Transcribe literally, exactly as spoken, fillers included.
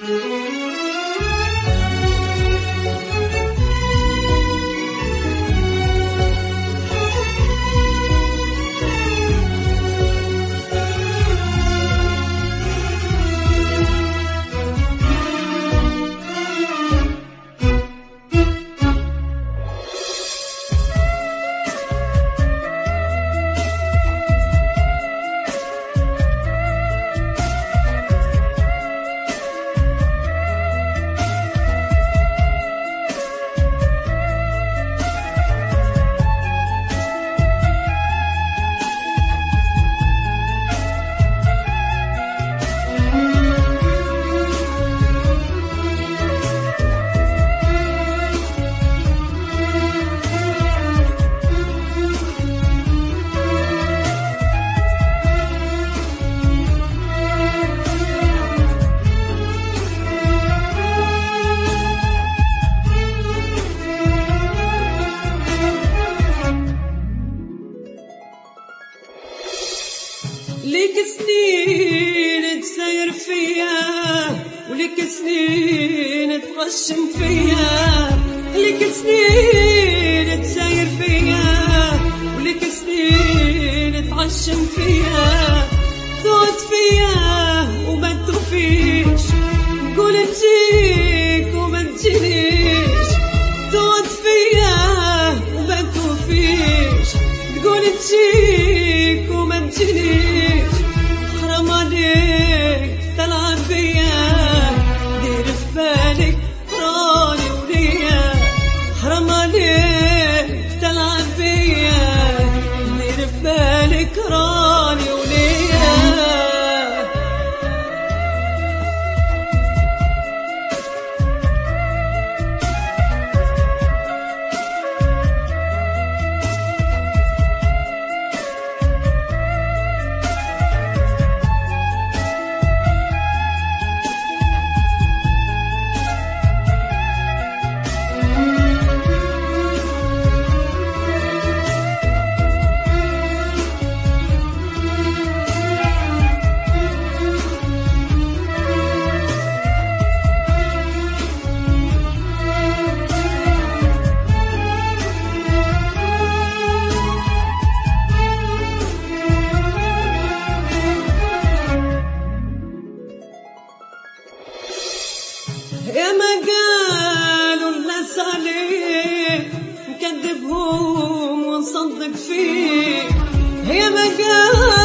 ليك سنين تساير فيا وليك سنين تغشم فيا، ليك سنين تساير فيا وليك سنين تغشم فيا، ذوت فيا وما توفيش، تقول نجيك وما تجينيش، ذوت فيا وما توفيش، تقول نجيك وما تجينيش، حرام عليك تلعب بيا، دير في بالك راني وليا، حرام عليك تلعب بيا، دير في بالك راني وليا. يا ما قالوا الناس عليك مكذبهم ونصدق فيك، يا ما قالوا